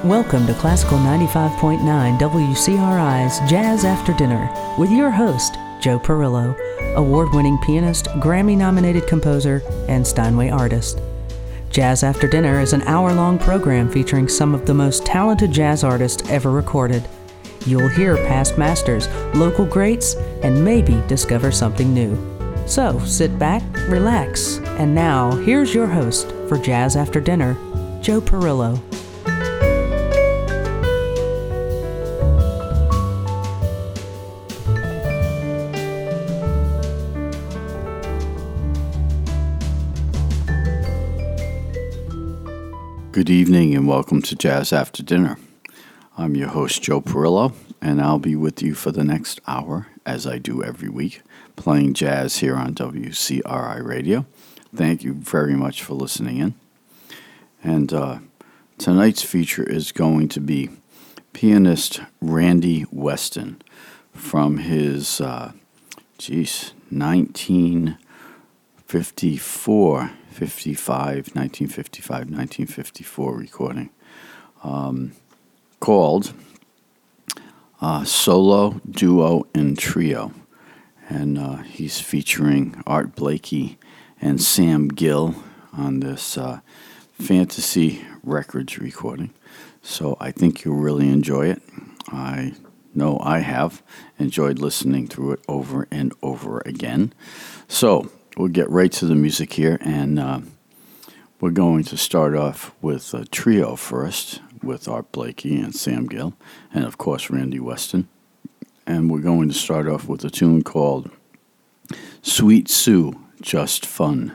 Welcome to Classical 95.9 WCRI's Jazz After Dinner with your host, Joe Perillo, award-winning pianist, Grammy-nominated composer, and Steinway artist. Jazz After Dinner is an hour-long program featuring some of the most talented jazz artists ever recorded. You'll hear past masters, local greats, and maybe discover something new. So sit back, relax, and now here's your host for Jazz After Dinner, Joe Perillo. Good evening and welcome to Jazz After Dinner. I'm your host, Joe Perillo, and I'll be with you for the next hour, as I do every week, playing jazz here on WCRI Radio. Thank you very much for listening in. And tonight's feature is going to be pianist Randy Weston from his, 1954 recording called Solo, Duo, and Trio. And he's featuring Art Blakey and Sam Gill on this Fantasy Records recording. So I think you'll really enjoy it. I know I have enjoyed listening through it over and over again. So we'll get right to the music here, and we're going to start off with a trio first, with Art Blakey and Sam Gill, and of course Randy Weston. And we're going to start off with a tune called Sweet Sue, Just Fun.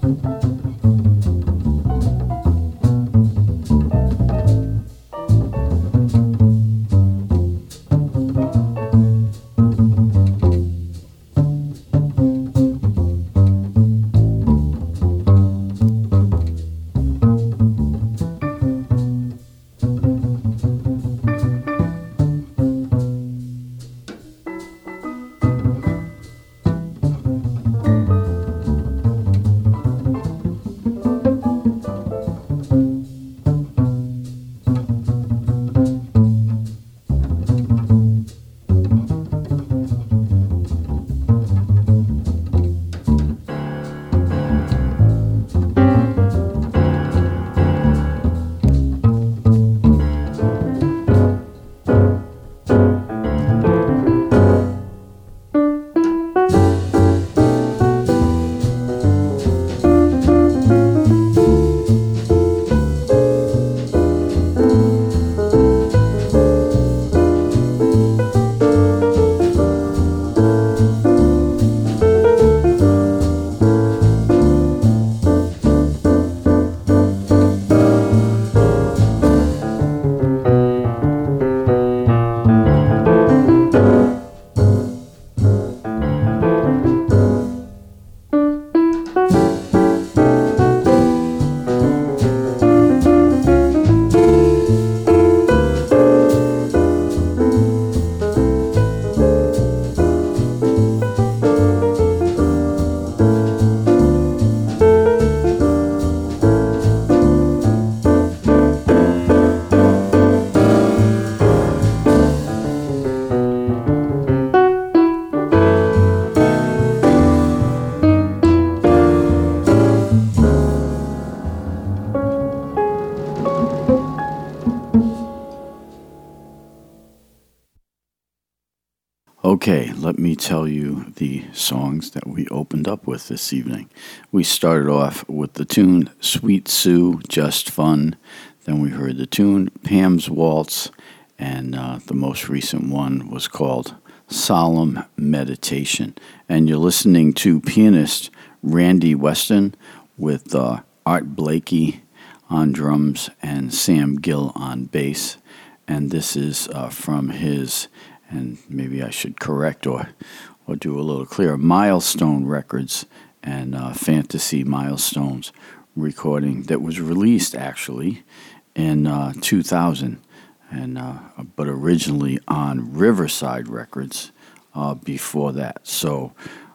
Okay, let me tell you the songs that we opened up with this evening. We started off with the tune Sweet Sue, Just Fun. Then we heard the tune Pam's Waltz, and the most recent one was called Solemn Meditation. And you're listening to pianist Randy Weston with Art Blakey on drums and Sam Gill on bass. And this is from his, and maybe I should correct or do a little clearer, Milestone Records and Fantasy Milestones recording that was released actually in 2000, and but originally on Riverside Records before that. So,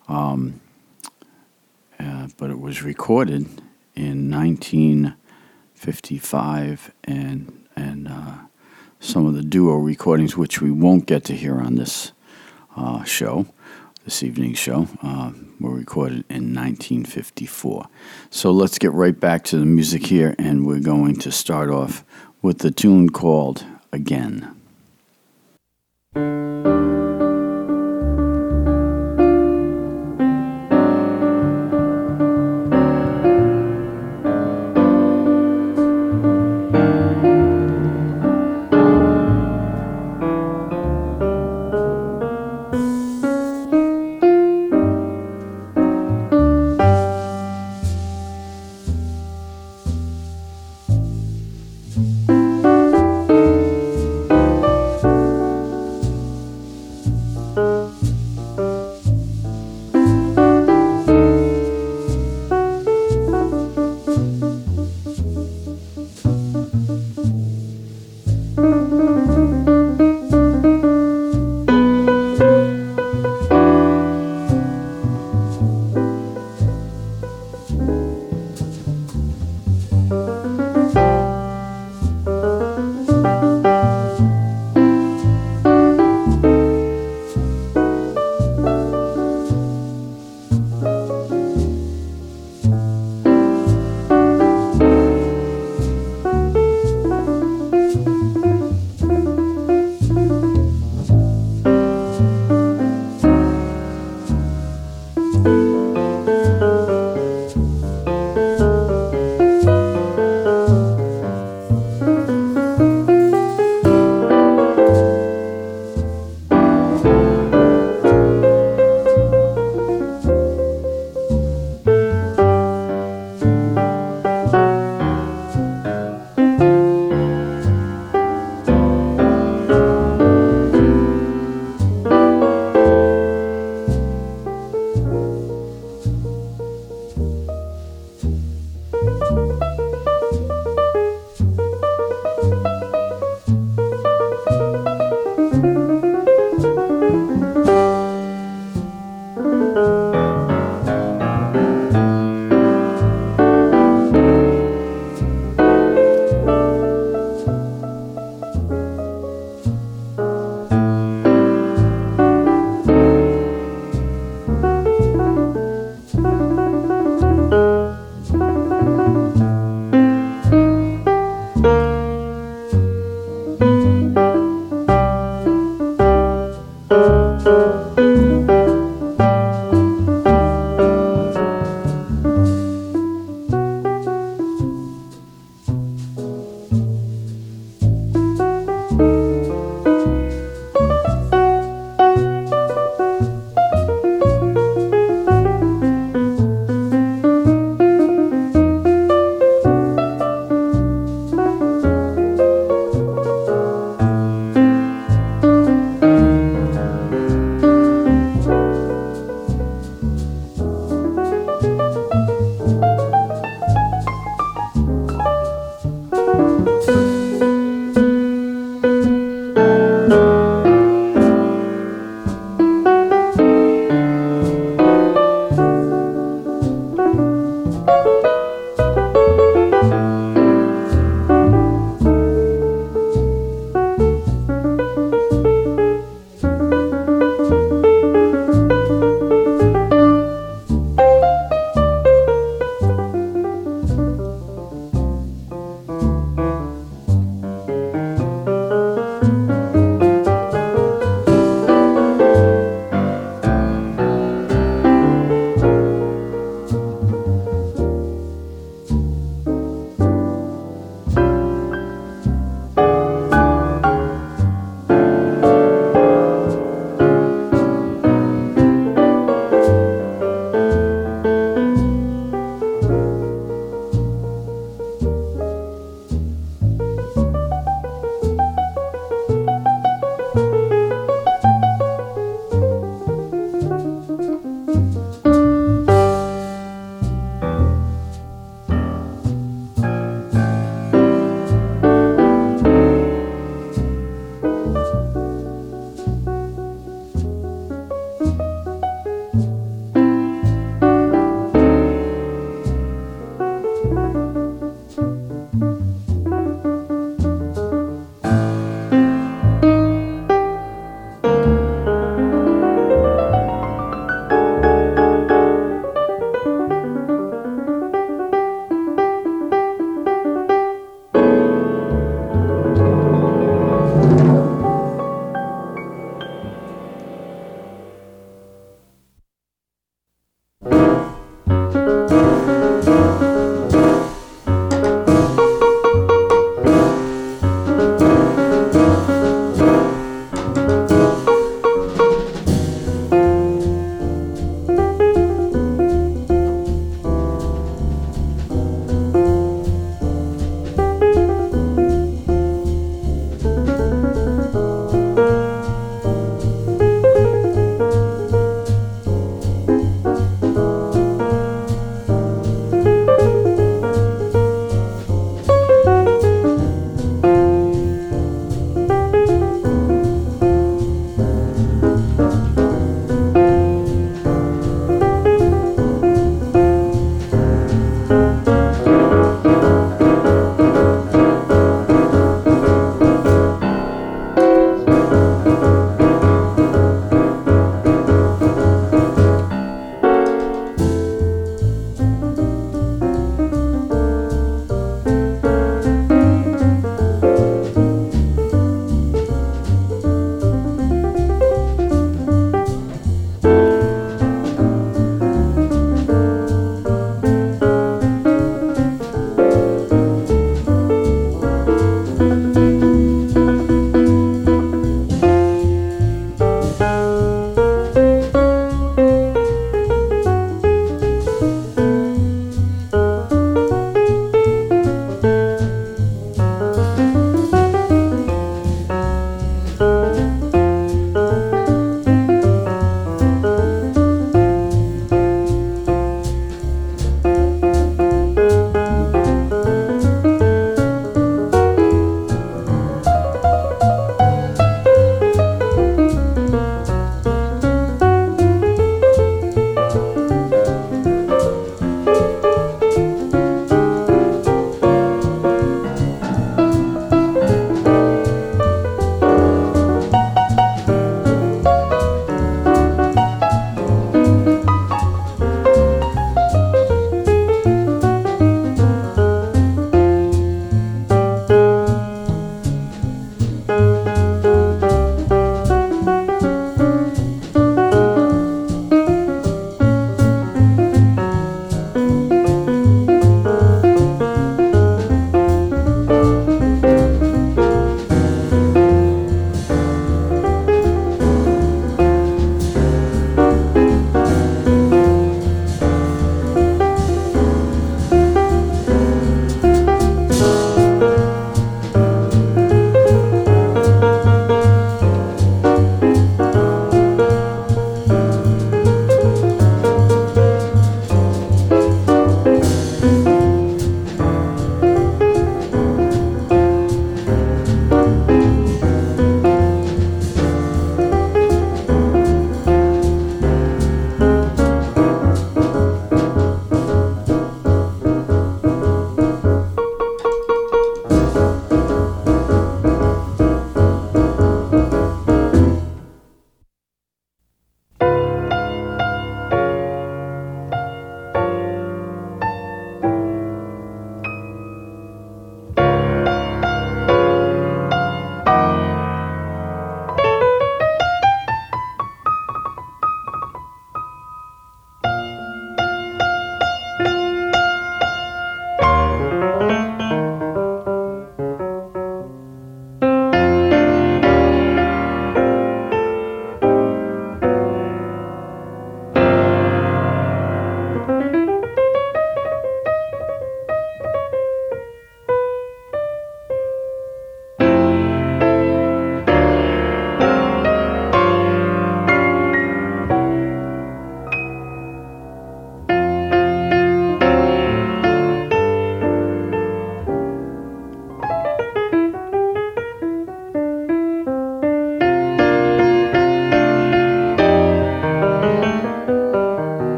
but it was recorded in 1955, and some of the duo recordings, which we won't get to hear on this this evening's show, were recorded in 1954. So let's get right back to the music here, and we're going to start off with the tune called Again.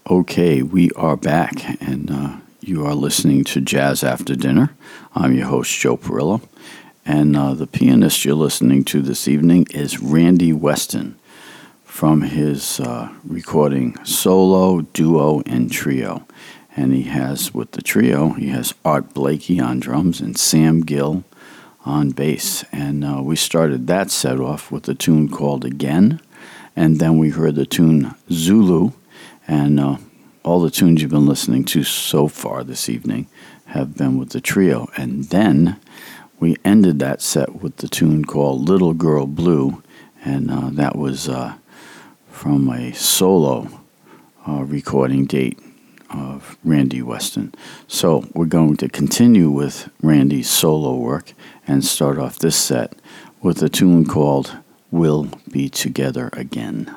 Okay, we are back, and you are listening to Jazz After Dinner. I'm your host, Joe Perillo, and the pianist you're listening to this evening is Randy Weston from his recording Solo, Duo, and Trio. And he has, with the trio, he has Art Blakey on drums and Sam Gill on bass. And we started that set off with a tune called Again, and then we heard the tune Zulu. And all the tunes you've been listening to so far this evening have been with the trio. And then we ended that set with the tune called Little Girl Blue, and that was from a solo recording date of Randy Weston. So we're going to continue with Randy's solo work and start off this set with a tune called We'll Be Together Again.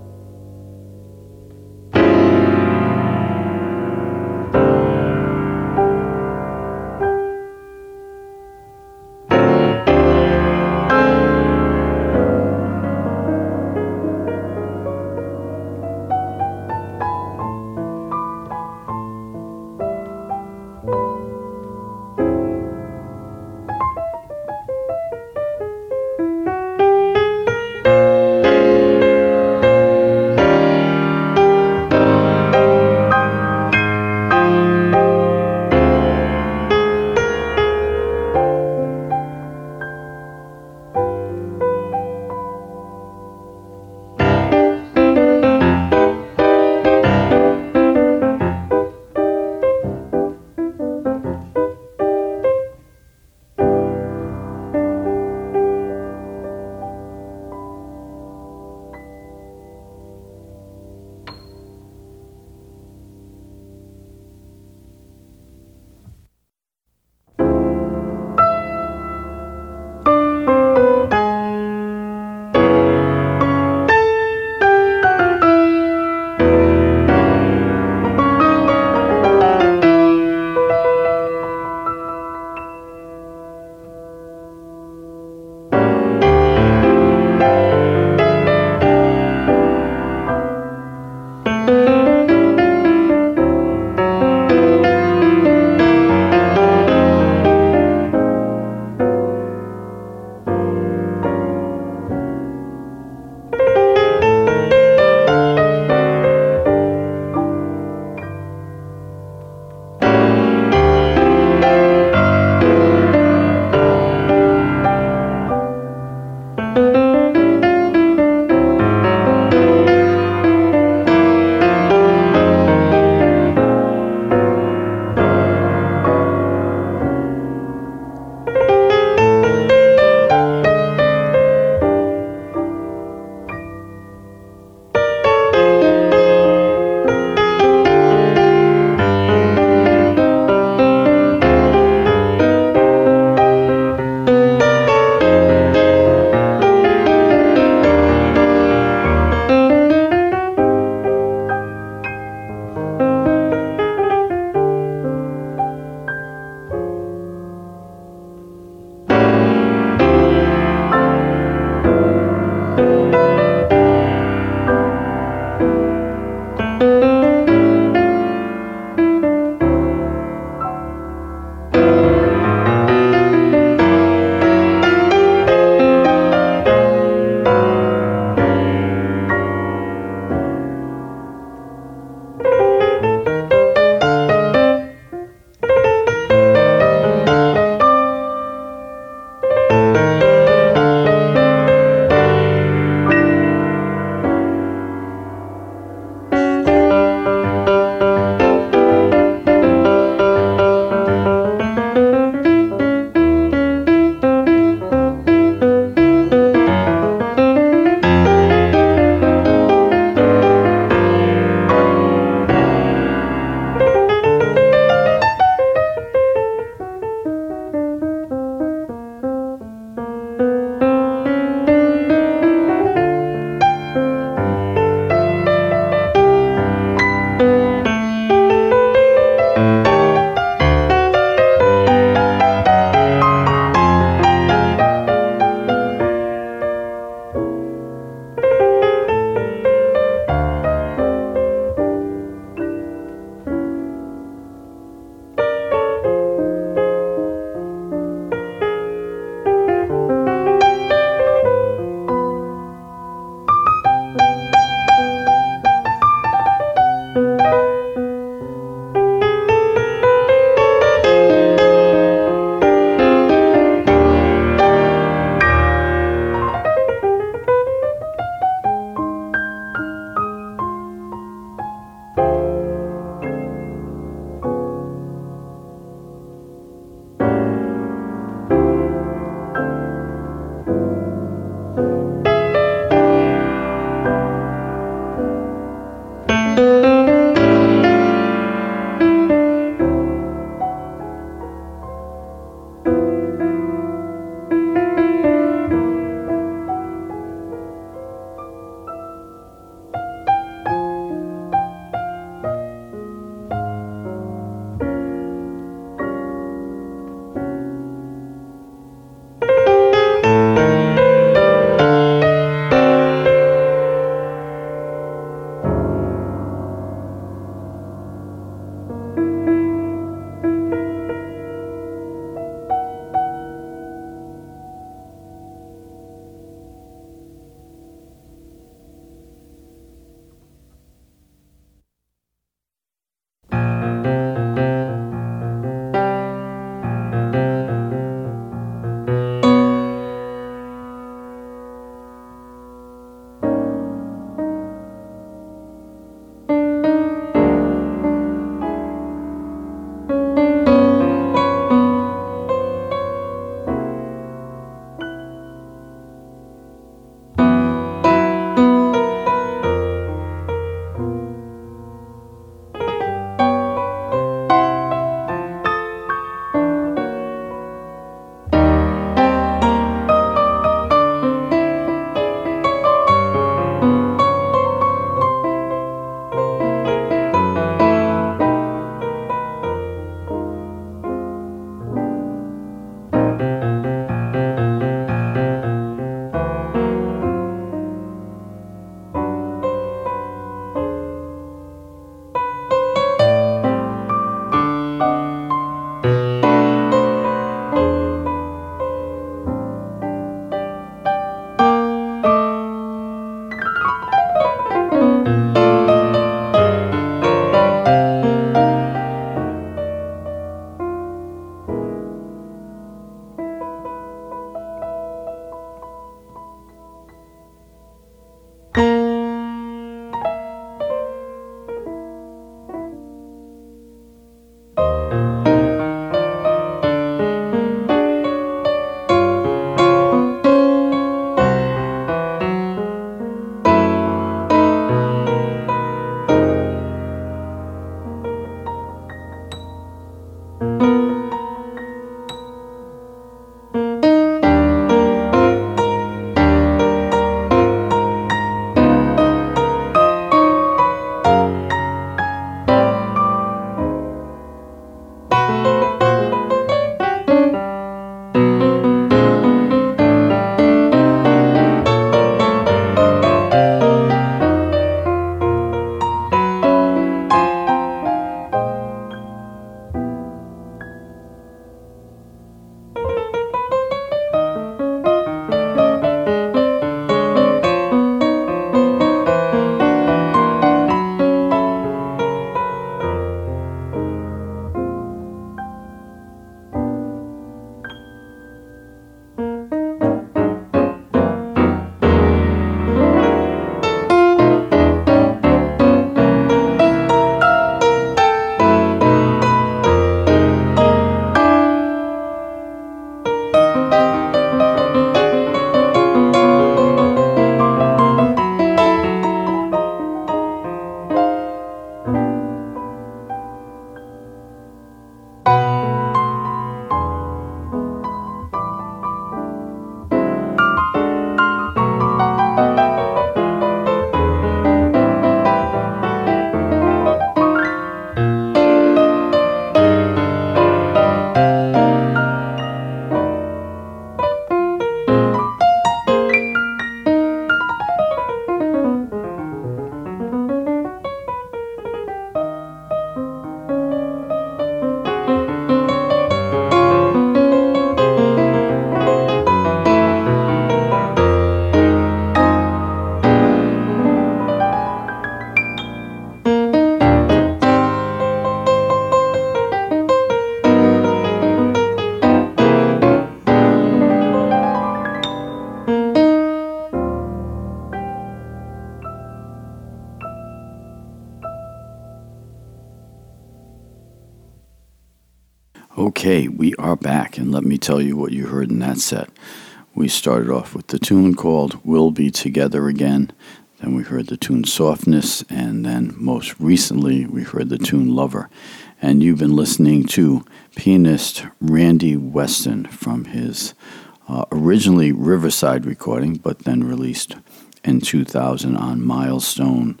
Okay, we are back, and let me tell you what you heard in that set. We started off with the tune called We'll Be Together Again, then we heard the tune Softness, and then most recently we heard the tune Lover. And you've been listening to pianist Randy Weston from his originally Riverside recording, but then released in 2000 on Milestone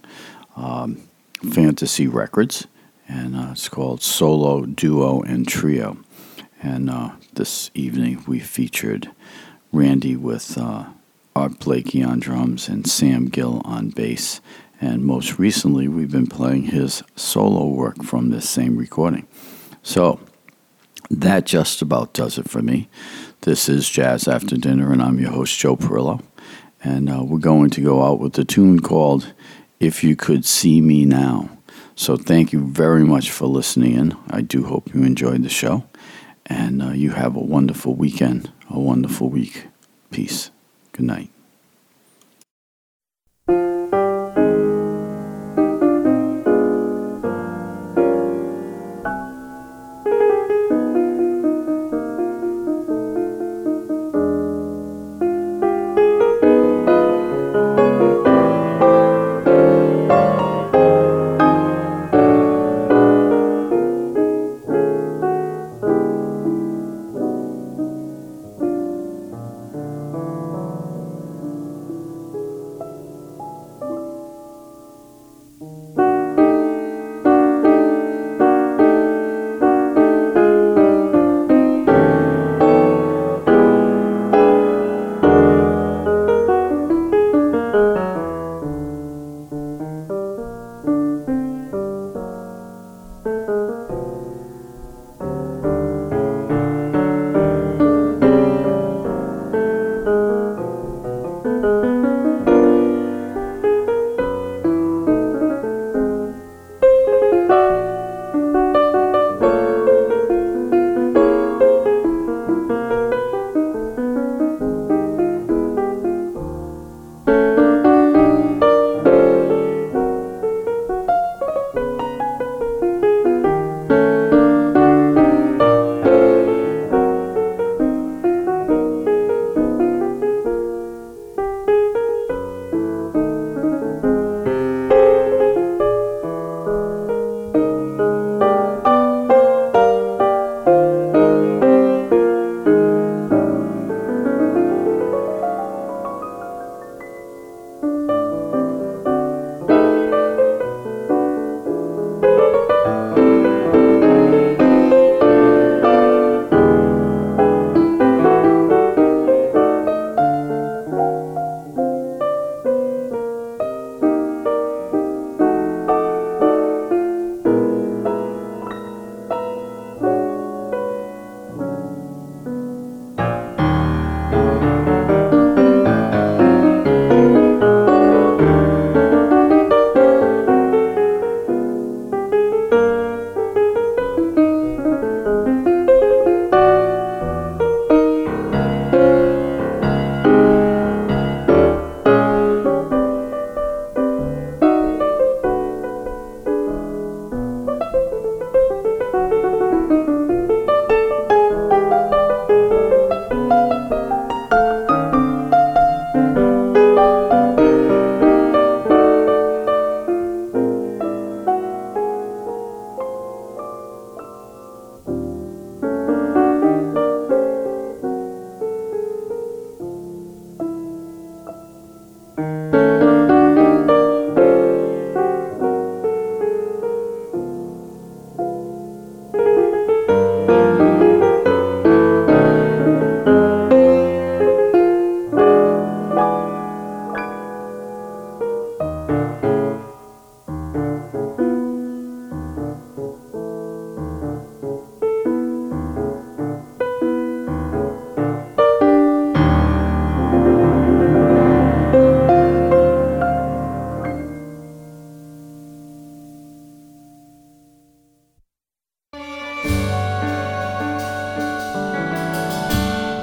Fantasy Records. And it's called Solo, Duo, and Trio. And this evening we featured Randy with Art Blakey on drums and Sam Gill on bass. And most recently we've been playing his solo work from this same recording. So that just about does it for me. This is Jazz After Dinner, and I'm your host, Joe Perillo. And we're going to go out with the tune called If You Could See Me Now. So thank you very much for listening in. I do hope you enjoyed the show. And you have a wonderful weekend, a wonderful week. Peace. Good night.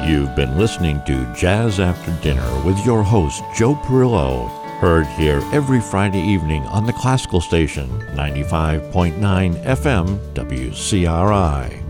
You've been listening to Jazz After Dinner with your host, Joe Perillo, heard here every Friday evening on the Classical Station, 95.9 FM WCRI.